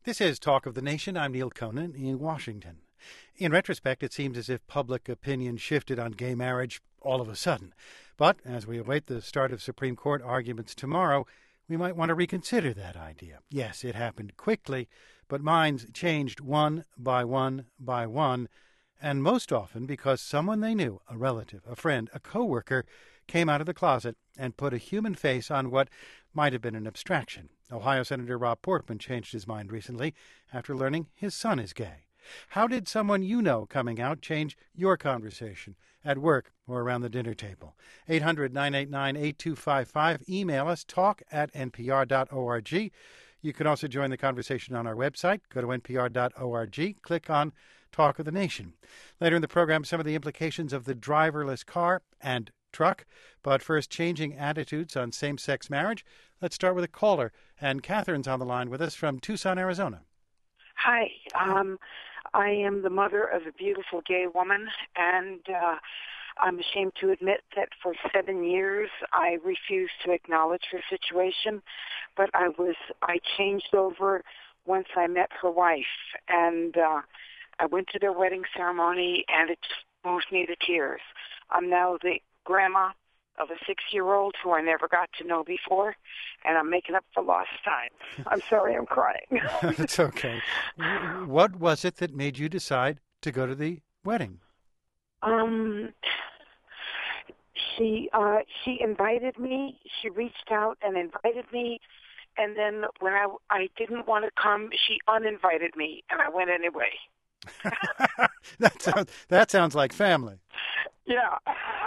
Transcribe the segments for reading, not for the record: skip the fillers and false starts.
This is Talk of the Nation. I'm Neil Conan in Washington. In retrospect, it seems as if public opinion shifted on gay marriage all of a sudden. But as we await the start of Supreme Court arguments tomorrow, we might want to reconsider that idea. Yes, it happened quickly, but minds changed one by one by one, and most often because someone they knew, a relative, a friend, a coworker, came out of the closet and put a human face on what might have been an abstraction. Ohio Senator Rob Portman changed his mind recently after learning his son is gay. How did someone you know coming out change your conversation at work or around the dinner table? 800-989-8255. Email us, talk@npr.org. You can also join the conversation on our website. Go to npr.org, click on Talk of the Nation. Later in the program, some of the implications of the driverless car and truck. But first, changing attitudes on same-sex marriage. Let's start with a caller. And Catherine's on the line with us from Tucson, Arizona. Hi. I am the mother of a beautiful gay woman, and I'm ashamed to admit that for 7 years I refused to acknowledge her situation, but I changed over once I met her wife, and I went to their wedding ceremony, and it just moved me to tears. I'm now the grandma of a 6-year-old who I never got to know before, and I'm making up for lost time. I'm sorry, I'm crying. It's okay. What was it that made you decide to go to the wedding? She invited me. She reached out and invited me, and then when I didn't want to come, she uninvited me, and I went anyway. That sounds like family. Yeah.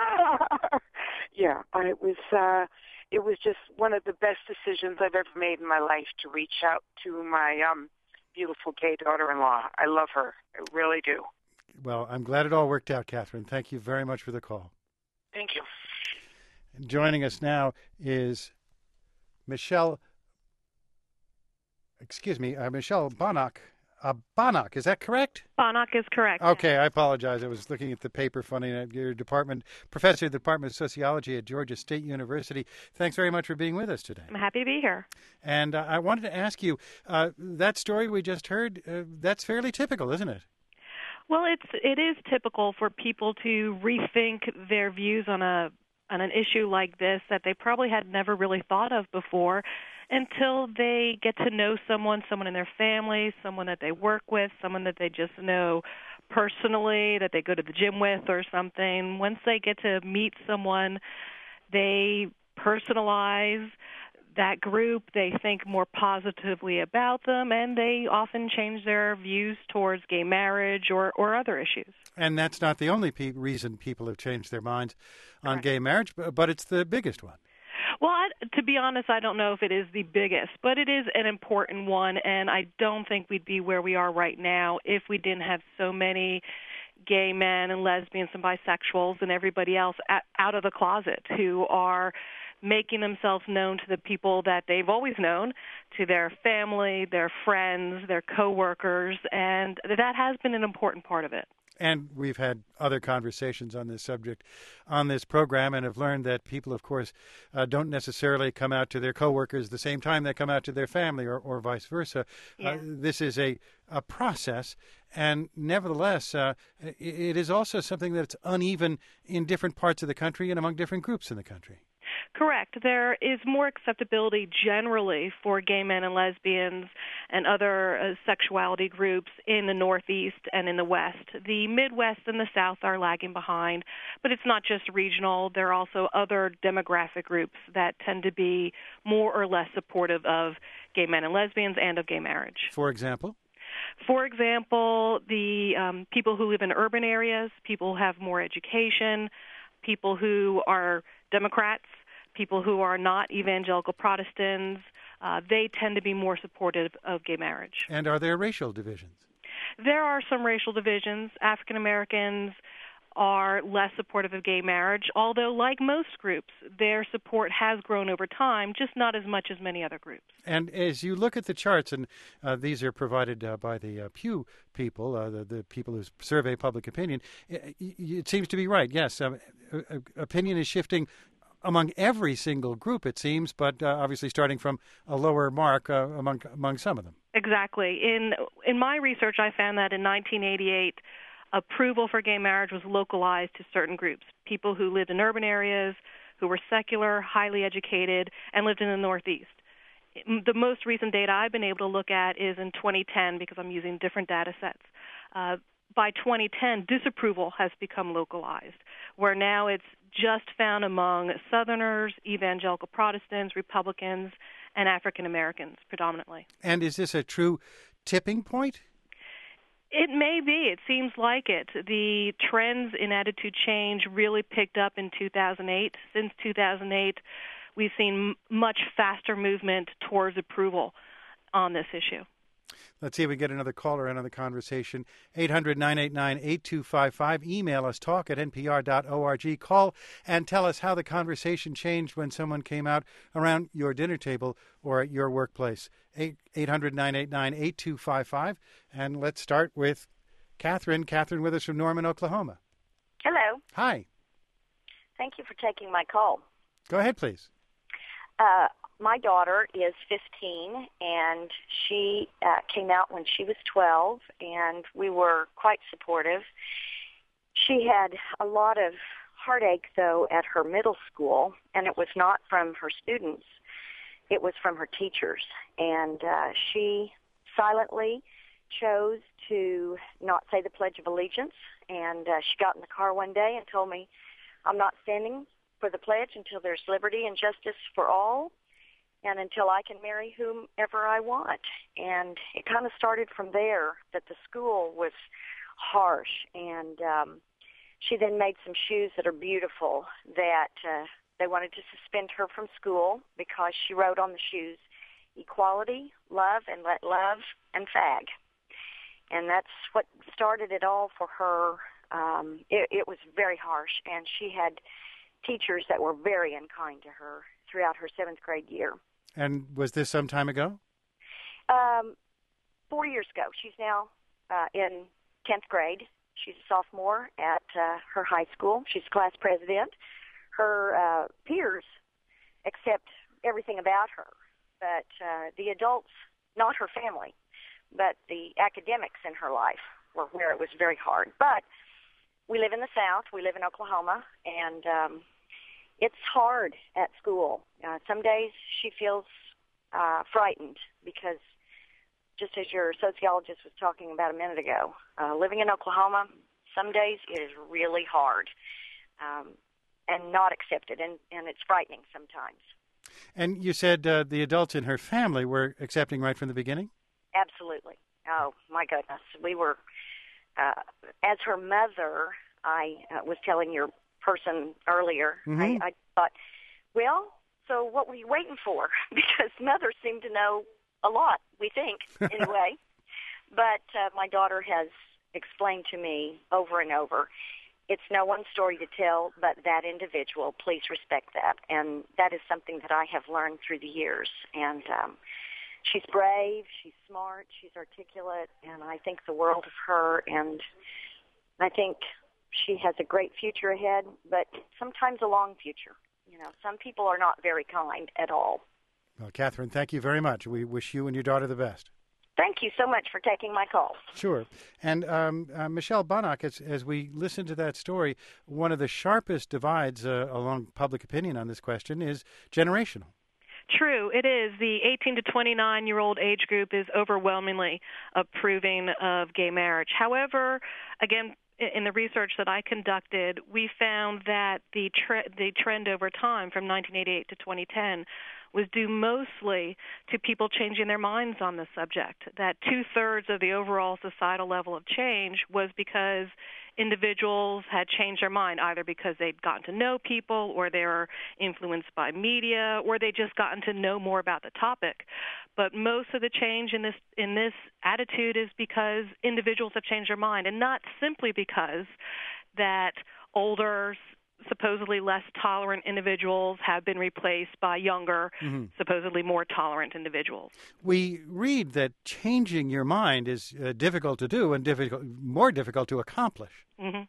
Yeah, it was just one of the best decisions I've ever made in my life to reach out to my beautiful gay daughter-in-law. I love her. I really do. Well, I'm glad it all worked out, Catherine. Thank you very much for the call. Thank you. And joining us now is Michelle Bonock. Bonock, is that correct? Bonock is correct. Okay, I apologize. I was looking at the paper funny. Your professor of the Department of Sociology at Georgia State University. Thanks very much for being with us today. I'm happy to be here. And I wanted to ask you, that story we just heard, that's fairly typical, isn't it? Well, it is typical for people to rethink their views on an issue like this that they probably had never really thought of before, until they get to know someone in their family, someone that they work with, someone that they just know personally, that they go to the gym with or something. Once they get to meet someone, they personalize that group, they think more positively about them, and they often change their views towards gay marriage or other issues. And that's not the only reason people have changed their minds on gay marriage, but it's the biggest one. Well, to be honest, I don't know if it is the biggest, but it is an important one, and I don't think we'd be where we are right now if we didn't have so many gay men and lesbians and bisexuals and everybody else out of the closet who are making themselves known to the people that they've always known, to their family, their friends, their coworkers, and that has been an important part of it. And we've had other conversations on this subject on this program and have learned that people, of course, don't necessarily come out to their coworkers the same time they come out to their family or vice versa. Yeah. This is a process, and nevertheless, it is also something that's uneven in different parts of the country and among different groups in the country. Correct. There is more acceptability generally for gay men and lesbians and other sexuality groups in the Northeast and in the West. The Midwest and the South are lagging behind, but it's not just regional. There are also other demographic groups that tend to be more or less supportive of gay men and lesbians and of gay marriage. For example? For example, the people who live in urban areas, people who have more education, people who are Democrats, people who are not evangelical Protestants, they tend to be more supportive of gay marriage. And are there racial divisions? There are some racial divisions. African Americans are less supportive of gay marriage, although like most groups, their support has grown over time, just not as much as many other groups. And as you look at the charts, and these are provided by the Pew people, the people who survey public opinion, it seems to be right. Yes, opinion is shifting among every single group, it seems, but obviously starting from a lower mark among some of them. Exactly. In my research, I found that in 1988, approval for gay marriage was localized to certain groups, people who lived in urban areas, who were secular, highly educated, and lived in the Northeast. The most recent data I've been able to look at is in 2010 because I'm using different data sets. By 2010, disapproval has become localized, where now it's just found among Southerners, evangelical Protestants, Republicans, and African Americans predominantly. And is this a true tipping point? It may be. It seems like it. The trends in attitude change really picked up in 2008. Since 2008, we've seen much faster movement towards approval on this issue. Let's see if we get another caller in on the conversation. 800-989-8255. Email us, talk@npr.org. Call and tell us how the conversation changed when someone came out around your dinner table or at your workplace. 800-989-8255. And let's start with Catherine. Catherine with us from Norman, Oklahoma. Hello. Hi. Thank you for taking my call. Go ahead, please. My daughter is 15, and she came out when she was 12, and we were quite supportive. She had a lot of heartache, though, at her middle school, and it was not from her students. It was from her teachers, and she silently chose to not say the Pledge of Allegiance, and she got in the car one day and told me, "I'm not standing for the pledge until there's liberty and justice for all, and until I can marry whomever I want." And it kind of started from there, that the school was harsh. And she then made some shoes that are beautiful that they wanted to suspend her from school because she wrote on the shoes, "Equality, love, and let love, and fag." And that's what started it all for her. It was very harsh, and she had teachers that were very unkind to her throughout her 7th grade year. And was this some time ago? 4 years ago. She's now in 10th grade. She's a sophomore at her high school. She's class president. Her peers accept everything about her, but the adults, not her family, but the academics in her life were where it was very hard. But we live in the South. We live in Oklahoma, and it's hard at school. Some days she feels frightened because, just as your sociologist was talking about a minute ago, living in Oklahoma, some days it is really hard and not accepted, and it's frightening sometimes. And you said the adults in her family were accepting right from the beginning? Absolutely. Oh, my goodness. We were, as her mother, I was telling your person earlier, I thought, well, so what were you waiting for? Because mother seemed to know a lot, we think, anyway. But my daughter has explained to me over and over, it's no one's story to tell but that individual. Please respect that. And that is something that I have learned through the years. And she's brave, she's smart, she's articulate, and I think the world of her. And I think she has a great future ahead, but sometimes a long future. You know, some people are not very kind at all. Well, Catherine, thank you very much. We wish you and your daughter the best. Thank you so much for taking my call. Sure. And Michelle Bonnock, as we listen to that story, one of the sharpest divides along public opinion on this question is generational. True, it is. The 18 to 29-year-old age group is overwhelmingly approving of gay marriage. However, again, in the research that I conducted, we found that the trend over time from 1988 to 2010 was due mostly to people changing their minds on the subject, that 2/3 of the overall societal level of change was because individuals had changed their mind, either because they'd gotten to know people or they were influenced by media or they just gotten to know more about the topic. But most of the change in this attitude is because individuals have changed their mind, and not simply because that older, supposedly less tolerant individuals have been replaced by younger, supposedly more tolerant individuals. We read that changing your mind is difficult to do and more difficult to accomplish.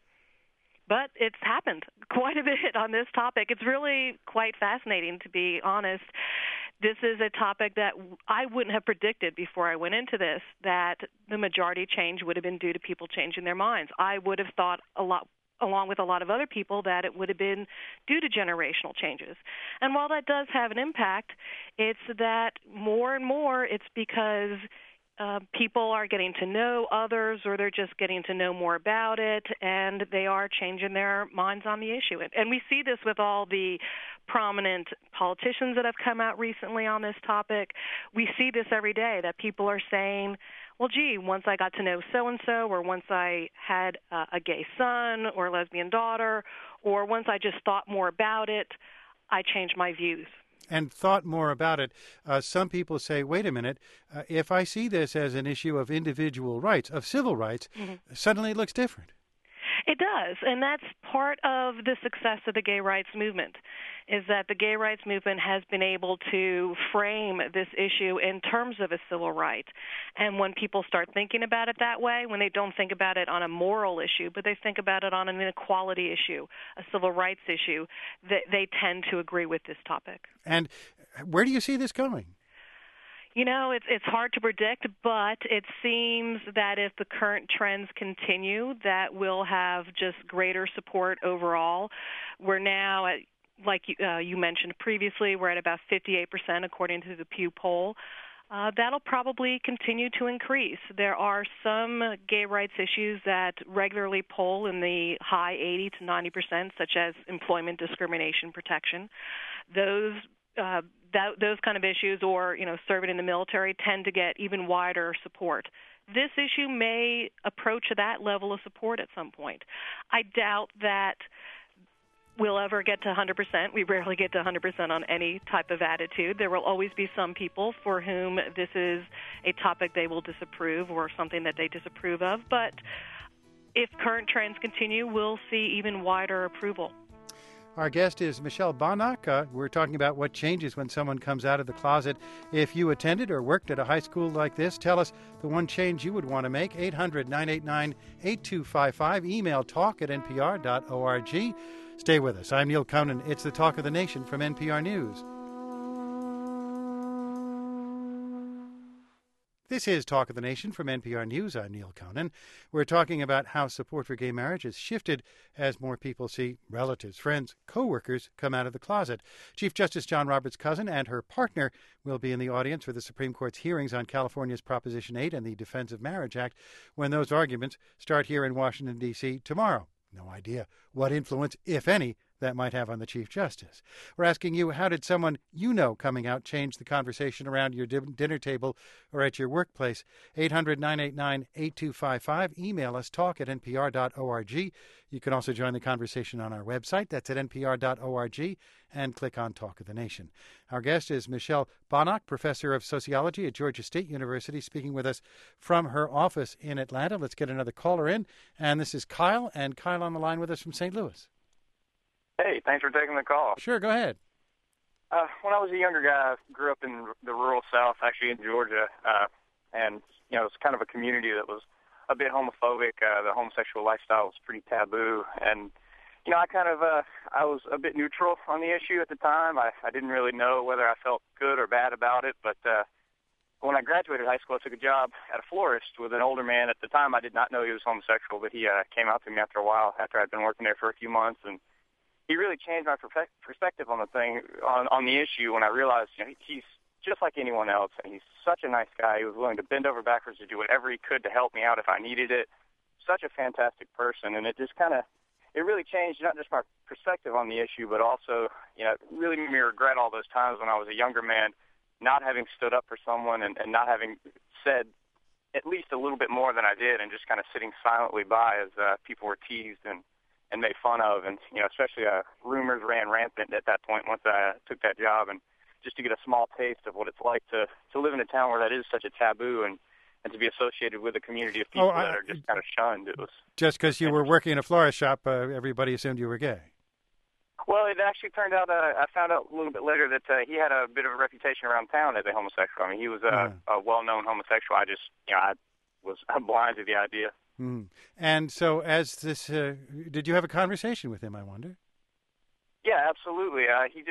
But it's happened quite a bit on this topic. It's really quite fascinating, to be honest. This is a topic that I wouldn't have predicted before I went into this, that the majority change would have been due to people changing their minds. I would have thought along with a lot of other people, that it would have been due to generational changes. And while that does have an impact, it's that more and more it's because people are getting to know others, or they're just getting to know more about it, and they are changing their minds on the issue. And we see this with all the prominent politicians that have come out recently on this topic. We see this every day, that people are saying, well, gee, once I got to know so-and-so, or once I had a gay son or a lesbian daughter, or once I just thought more about it, I changed my views. And thought more about it. Some people say, wait a minute, if I see this as an issue of individual rights, of civil rights, suddenly it looks different. It does, and that's part of the success of the gay rights movement, is that the gay rights movement has been able to frame this issue in terms of a civil right. And when people start thinking about it that way, when they don't think about it on a moral issue, but they think about it on an inequality issue, a civil rights issue, they tend to agree with this topic. And where do you see this going? You know, it's hard to predict, but it seems that if the current trends continue, that we'll have just greater support overall. We're now at, like you mentioned previously, we're at about 58% according to the Pew poll. That'll probably continue to increase. There are some gay rights issues that regularly poll in the high 80 to 90%, such as employment discrimination protection. Those kind of issues, or serving in the military, tend to get even wider support. This issue may approach that level of support at some point. I doubt that we'll ever get to 100%. We rarely get to 100% on any type of attitude. There will always be some people for whom this is a topic they will disapprove, or something that they disapprove of. But if current trends continue, we'll see even wider approval. Our guest is Michelle Banach. We're talking about what changes when someone comes out of the closet. If you attended or worked at a high school like this, tell us the one change you would want to make. 800-989-8255. Email talk@npr.org. Stay with us. I'm Neil Conan. It's the Talk of the Nation from NPR News. This is Talk of the Nation from NPR News. I'm Neil Conan. We're talking about how support for gay marriage has shifted as more people see relatives, friends, co-workers come out of the closet. Chief Justice John Roberts' cousin and her partner will be in the audience for the Supreme Court's hearings on California's Proposition 8 and the Defense of Marriage Act when those arguments start here in Washington, D.C. tomorrow. No idea what influence, if any, that might have on the Chief Justice. We're asking you, how did someone you know coming out change the conversation around your dinner table or at your workplace? 800-989-8255. Email us, talk@npr.org. You can also join the conversation on our website. That's at npr.org, and click on Talk of the Nation. Our guest is Michelle Banach, professor of sociology at Georgia State University, speaking with us from her office in Atlanta. Let's get another caller in. And this is Kyle, and Kyle on the line with us from St. Louis. Hey, thanks for taking the call. Sure, go ahead. When I was a younger guy, I grew up in the rural South, actually in Georgia, and it's kind of a community that was a bit homophobic. The homosexual lifestyle was pretty taboo, and I was a bit neutral on the issue at the time. I didn't really know whether I felt good or bad about it, but when I graduated high school, I took a job at a florist with an older man. At the time, I did not know he was homosexual, but he came out to me after a while, after I'd been working there for a few months, and he really changed my perspective on the thing, on the issue, when I realized he's just like anyone else, and he's such a nice guy. He was willing to bend over backwards to do whatever he could to help me out if I needed it. Such a fantastic person, and it really changed not just my perspective on the issue, but also, it really made me regret all those times when I was a younger man, not having stood up for someone and not having said at least a little bit more than I did, and just kind of sitting silently by as people were teased and made fun of. And, especially rumors ran rampant at that point once I took that job. And just to get a small taste of what it's like to live in a town where that is such a taboo, and to be associated with a community of people that are just kind of shunned. It was just because you were working in a florist shop, everybody assumed you were gay. Well, it actually turned out, I found out a little bit later that he had a bit of a reputation around town as a homosexual. I mean, he was a well-known homosexual. I was blind to the idea. Mm. And so as this, did you have a conversation with him, I wonder? Yeah, absolutely. He just,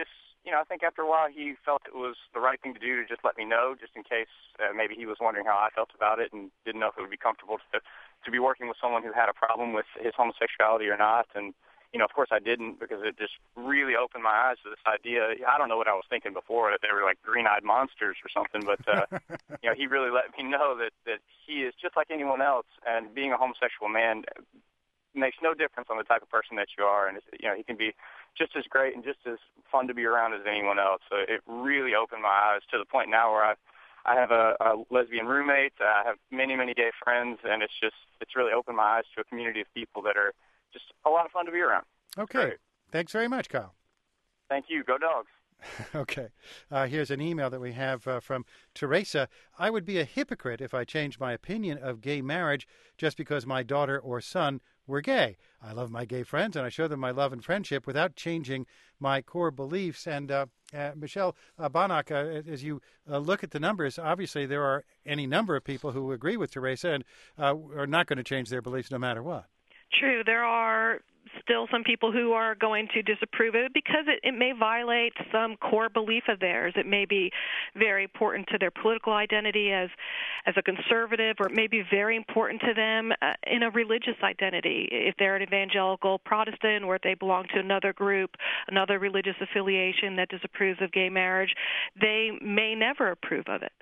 I think after a while he felt it was the right thing to do to just let me know, just in case maybe he was wondering how I felt about it and didn't know if it would be comfortable to be working with someone who had a problem with his homosexuality or not. And, of course I didn't, because it just really opened my eyes to this idea. I don't know what I was thinking before, that they were like green-eyed monsters or something, but, he really let me know that he is just like anyone else, and being a homosexual man makes no difference on the type of person that you are, and he can be just as great and just as fun to be around as anyone else. So it really opened my eyes to the point now where I have a lesbian roommate, I have many, many gay friends, and it's really opened my eyes to a community of people that are just a lot of fun to be around. Okay. Great. Thanks very much, Kyle. Thank you. Go Dogs. Okay. Here's an email that we have from Teresa. I would be a hypocrite if I changed my opinion of gay marriage just because my daughter or son were gay. I love my gay friends, and I show them my love and friendship without changing my core beliefs. And Michelle Banach, as you look at the numbers, obviously there are any number of people who agree with Teresa and are not going to change their beliefs no matter what. True. There are still some people who are going to disapprove of it because it may violate some core belief of theirs. It may be very important to their political identity as a conservative, or it may be very important to them in a religious identity. If they're an evangelical Protestant, or if they belong to another group, another religious affiliation that disapproves of gay marriage, they may never approve of it.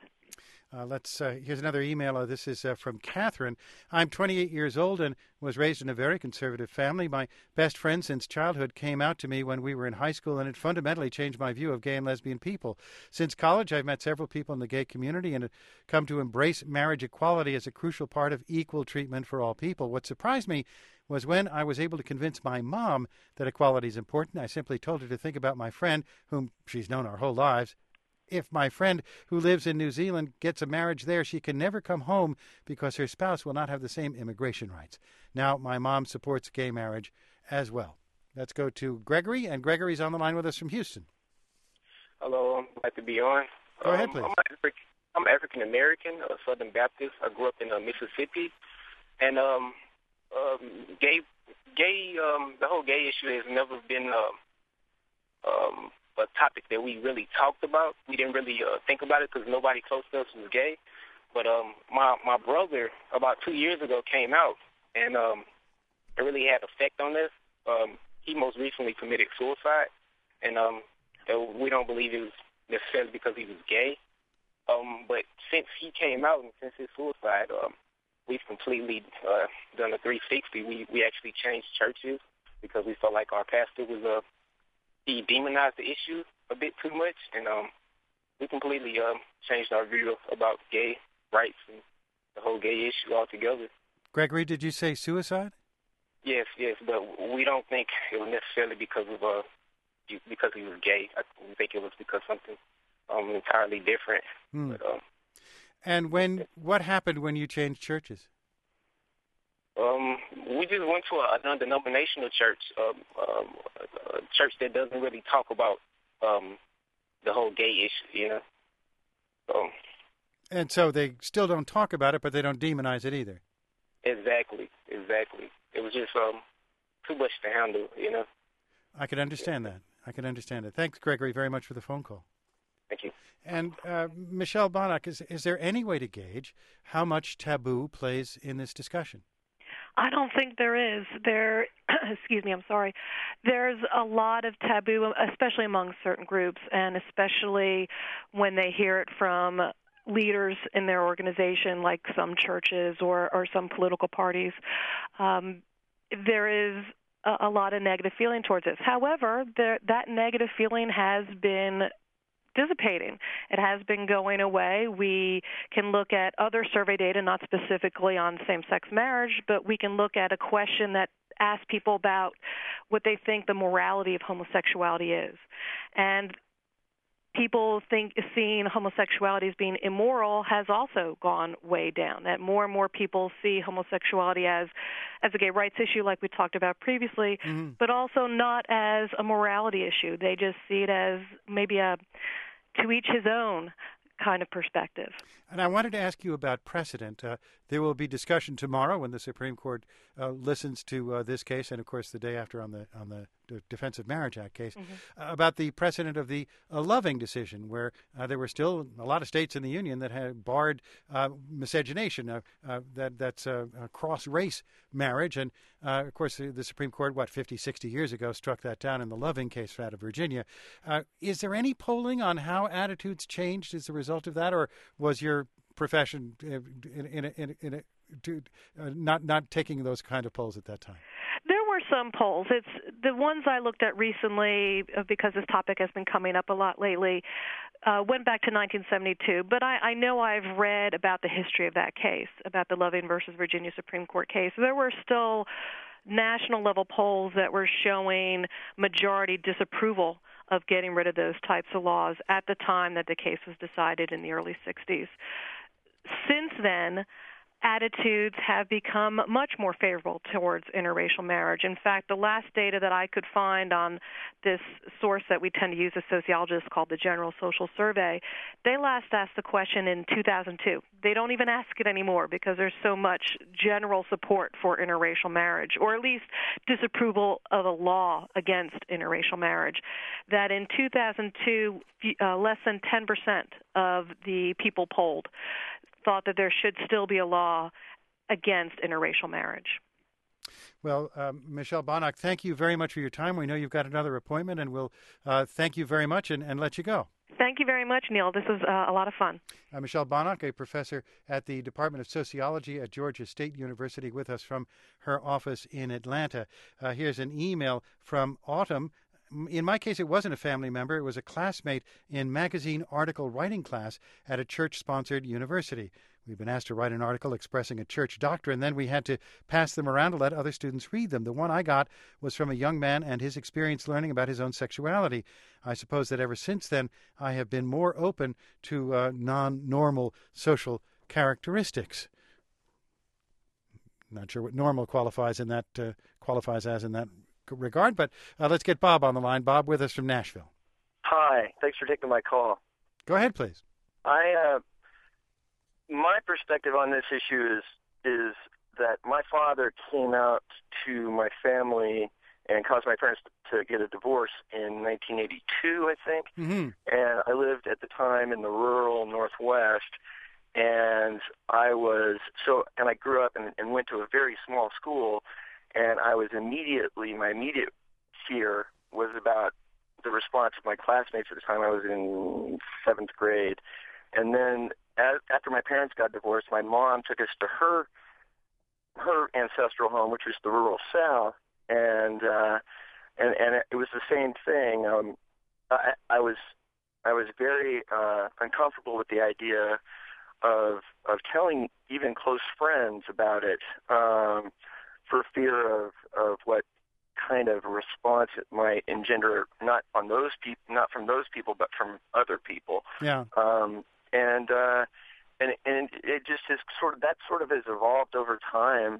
Here's another email. This is from Catherine. I'm 28 years old and was raised in a very conservative family. My best friend since childhood came out to me when we were in high school, and it fundamentally changed my view of gay and lesbian people. Since college, I've met several people in the gay community and have come to embrace marriage equality as a crucial part of equal treatment for all people. What surprised me was when I was able to convince my mom that equality is important. I simply told her to think about my friend, whom she's known our whole lives. If my friend who lives in New Zealand gets a marriage there, she can never come home because her spouse will not have the same immigration rights. Now, my mom supports gay marriage as well. Let's go to Gregory, and Gregory's on the line with us from Houston. Hello, I'm glad to be on. Go ahead, please. I'm African American, Southern Baptist. I grew up in Mississippi, and the whole gay issue has never been a topic that we really talked about. We didn't really think about it because nobody close to us was gay. But my brother about 2 years ago came out, and it really had effect on us. He most recently committed suicide, and we don't believe it was necessarily because he was gay. But since he came out and since his suicide, we've completely done a 360. We actually changed churches because we felt like our pastor was he demonized the issue a bit too much, and we completely changed our view about gay rights and the whole gay issue altogether. Gregory, did you say suicide? Yes, but we don't think it was necessarily because he was gay. We think it was because something entirely different. But, and what happened when you changed churches? We just went to a non-denominational church, a church that doesn't really talk about the whole gay issue, And so they still don't talk about it, but they don't demonize it either. Exactly. It was just too much to handle, I can understand that. Thanks, Gregory, very much for the phone call. Thank you. And Michelle Banach, is there any way to gauge how much taboo plays in this discussion? I don't think there is. Excuse me, I'm sorry. There's a lot of taboo, especially among certain groups, and especially when they hear it from leaders in their organization, like some churches or some political parties. There is a lot of negative feeling towards this. However, that negative feeling has been dissipating. It has been going away. We can look at other survey data, not specifically on same-sex marriage, but we can look at a question that asks people about what they think the morality of homosexuality is. And people think seeing homosexuality as being immoral has also gone way down, that more and more people see homosexuality as a gay rights issue like we talked about previously, but also not as a morality issue. They just see it as maybe a to each his own kind of perspective. And I wanted to ask you about precedent. There will be discussion tomorrow when the Supreme Court listens to this case, and of course the day after on the Defense of Marriage Act case, about the precedent of the Loving decision, where there were still a lot of states in the Union that had barred miscegenation, that's cross-race marriage, and of course the Supreme Court, 50, 60 years ago, struck that down in the Loving case out of Virginia. Is there any polling on how attitudes changed as a result of that, or was your profession not taking those kind of polls at that time? There were some polls. It's the ones I looked at recently, because this topic has been coming up a lot lately, went back to 1972. But I know I've read about the history of that case, about the Loving versus Virginia Supreme Court case. There were still national level polls that were showing majority disapproval of getting rid of those types of laws at the time that the case was decided in the early 60s. Since then, attitudes have become much more favorable towards interracial marriage. In fact, the last data that I could find on this source that we tend to use as sociologists called the General Social Survey, they last asked the question in 2002. They don't even ask it anymore because there's so much general support for interracial marriage, or at least disapproval of a law against interracial marriage, that in 2002, less than 10% of the people polled thought that there should still be a law against interracial marriage. Well, Michelle Bonock, thank you very much for your time. We know you've got another appointment, and we'll thank you very much and let you go. Thank you very much, Neil. This was a lot of fun. Michelle Bonock, a professor at the Department of Sociology at Georgia State University, with us from her office in Atlanta. Here's an email from Autumn. In my case, it wasn't a family member. It was a classmate in magazine article writing class at a church-sponsored university. We've been asked to write an article expressing a church doctrine, then we had to pass them around to let other students read them. The one I got was from a young man and his experience learning about his own sexuality. I suppose that ever since then, I have been more open to non-normal social characteristics. Not sure what normal qualifies as in that regard, but let's get Bob on the line. Bob with us from Nashville. Hi, thanks for taking my call. Go ahead, please. My perspective on this issue is that my father came out to my family and caused my parents to get a divorce in 1982, I think. Mm-hmm. And I lived at the time in the rural Northwest, and I grew up and went to a very small school. And my immediate fear was about the response of my classmates at the time. I was in 7th grade. And then after my parents got divorced, my mom took us to her ancestral home, which was the rural South. And it was the same thing. I was very uncomfortable with the idea of telling even close friends about it, for fear of what kind of response it might engender, not from those people, but from other people. Yeah. And it just is that has evolved over time.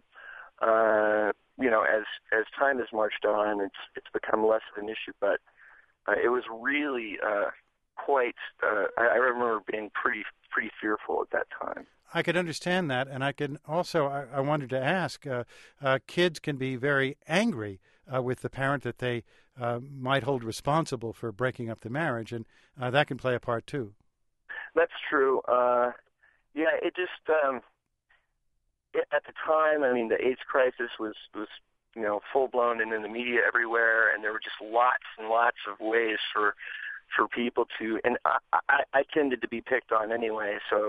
As time has marched on, it's become less of an issue. But it was really quite. I remember being pretty fearful at that time. I could understand that, and I can also. I wanted to ask: kids can be very angry with the parent that they might hold responsible for breaking up the marriage, and that can play a part too. That's true. It just at the time. I mean, the AIDS crisis was full blown and in the media everywhere, and there were just lots and lots of ways for people to. And I tended to be picked on anyway, so.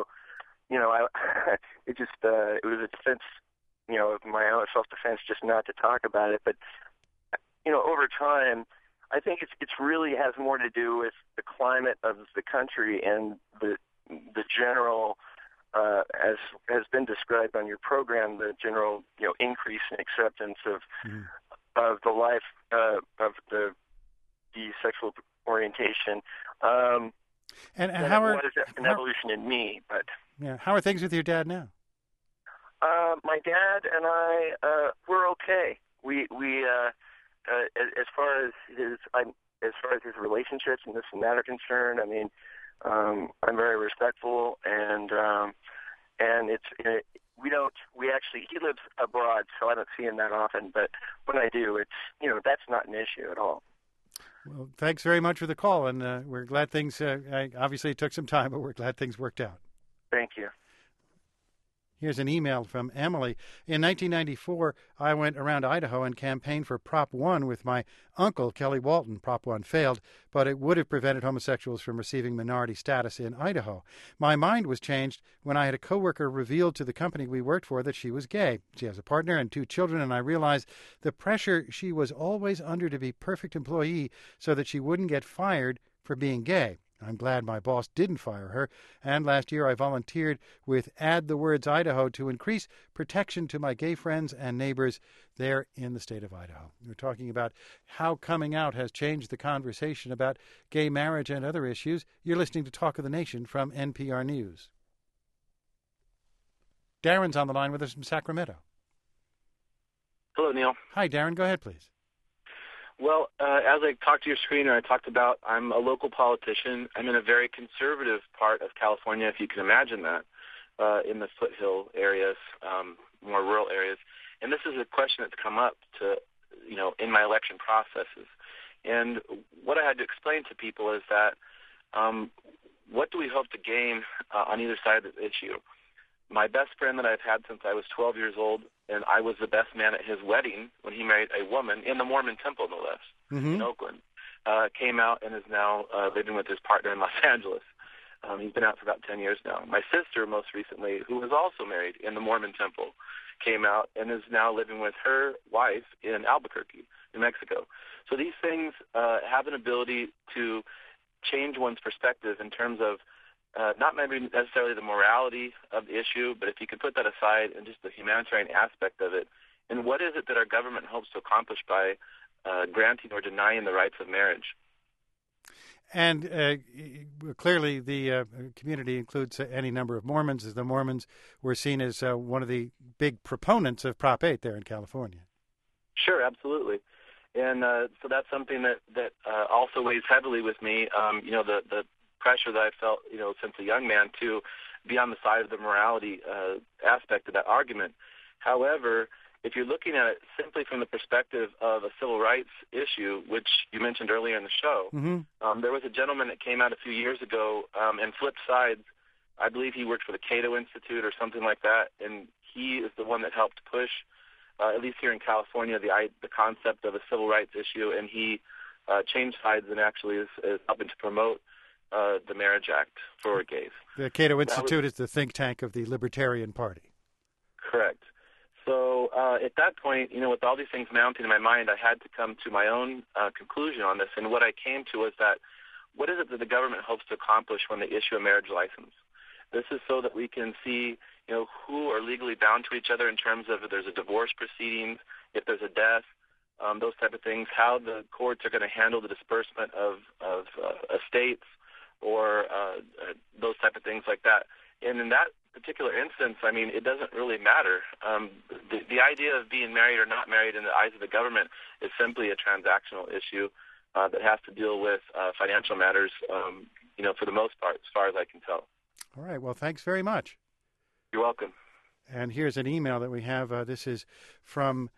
It was a defense, of my own self-defense, just not to talk about it. But, over time, I think it's really has more to do with the climate of the country and the general, as has been described on your program, the general, increase in acceptance of the life of the sexual orientation. And how are an evolution in me, but. Yeah. How are things with your dad now? My dad and I, we're okay. We as far as his relationships and this and that are concerned, I mean, I'm very respectful, and it's he lives abroad, so I don't see him that often, but when I do, it's, that's not an issue at all. Well, thanks very much for the call, and we're glad things, obviously it took some time, but we're glad things worked out. Thank you. Here's an email from Emily. In 1994, I went around Idaho and campaigned for Prop 1 with my uncle, Kelly Walton. Prop 1 failed, but it would have prevented homosexuals from receiving minority status in Idaho. My mind was changed when I had a coworker reveal to the company we worked for that she was gay. She has a partner and 2 children, and I realized the pressure she was always under to be perfect employee so that she wouldn't get fired for being gay. I'm glad my boss didn't fire her, and last year I volunteered with Add the Words Idaho to increase protection to my gay friends and neighbors there in the state of Idaho. We're talking about how coming out has changed the conversation about gay marriage and other issues. You're listening to Talk of the Nation from NPR News. Darren's on the line with us from Sacramento. Hello, Neil. Hi, Darren. Go ahead, please. Well, as I talked to your screener, I talked about I'm a local politician. I'm in a very conservative part of California, if you can imagine that, in the foothill areas, more rural areas. And this is a question that's come up in my election processes. And what I had to explain to people is that what do we hope to gain on either side of the issue? My best friend that I've had since I was 12 years old, and I was the best man at his wedding when he married a woman in the Mormon temple, no less, in Oakland, came out and is now living with his partner in Los Angeles. He's been out for about 10 years now. My sister, most recently, who was also married in the Mormon temple, came out and is now living with her wife in Albuquerque, New Mexico. So these things have an ability to change one's perspective in terms of not maybe necessarily the morality of the issue, but if you could put that aside and just the humanitarian aspect of it, and what is it that our government hopes to accomplish by granting or denying the rights of marriage? And clearly the community includes any number of Mormons, as the Mormons were seen as one of the big proponents of Prop 8 there in California. Sure, absolutely. And so that's something that also weighs heavily with me. The pressure that I felt, since a young man to be on the side of the morality aspect of that argument. However, if you're looking at it simply from the perspective of a civil rights issue, which you mentioned earlier in the show, there was a gentleman that came out a few years ago and flipped sides. I believe he worked for the Cato Institute or something like that, and he is the one that helped push, at least here in California, the concept of a civil rights issue, and he changed sides and actually is helping to promote the Marriage Act for gays. The Cato Institute is the think tank of the Libertarian Party. Correct. So at that point, with all these things mounting in my mind, I had to come to my own conclusion on this. And what I came to was that what is it that the government hopes to accomplish when they issue a marriage license? This is so that we can see, who are legally bound to each other in terms of if there's a divorce proceedings, if there's a death, those type of things, how the courts are going to handle the disbursement of estates, or those type of things like that. And in that particular instance, it doesn't really matter. The idea of being married or not married in the eyes of the government is simply a transactional issue that has to deal with financial matters, for the most part, as far as I can tell. All right. Well, thanks very much. You're welcome. And here's an email that we have. This is from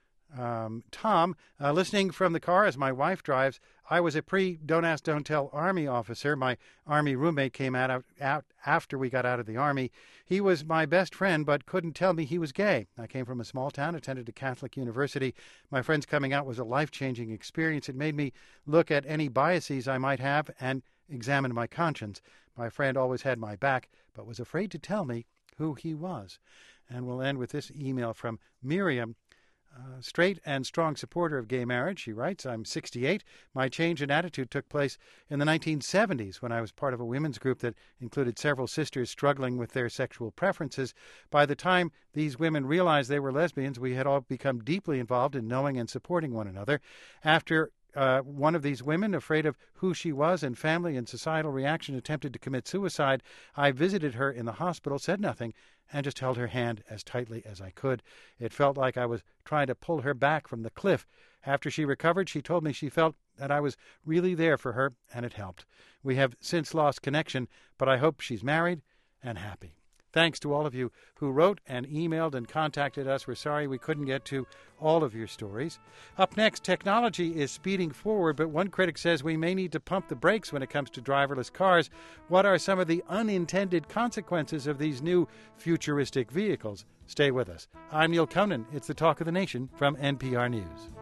Tom, listening from the car as my wife drives. I was a pre-Don't Ask, Don't Tell Army officer. My Army roommate came out after we got out of the Army. He was my best friend, but couldn't tell me he was gay. I came from a small town, attended a Catholic university. My friend's coming out was a life-changing experience. It made me look at any biases I might have and examine my conscience. My friend always had my back, but was afraid to tell me who he was. And we'll end with this email from Miriam. Straight and strong supporter of gay marriage, she writes, I'm 68. My change in attitude took place in the 1970s when I was part of a women's group that included several sisters struggling with their sexual preferences. By the time these women realized they were lesbians, we had all become deeply involved in knowing and supporting one another. After one of these women, afraid of who she was and family and societal reaction, attempted to commit suicide, I visited her in the hospital, said nothing, and just held her hand as tightly as I could. It felt like I was trying to pull her back from the cliff. After she recovered, she told me she felt that I was really there for her, and it helped. We have since lost connection, but I hope she's married and happy. Thanks to all of you who wrote and emailed and contacted us. We're sorry we couldn't get to all of your stories. Up next, technology is speeding forward, but one critic says we may need to pump the brakes when it comes to driverless cars. What are some of the unintended consequences of these new futuristic vehicles? Stay with us. I'm Neil Conan. It's the Talk of the Nation from NPR News.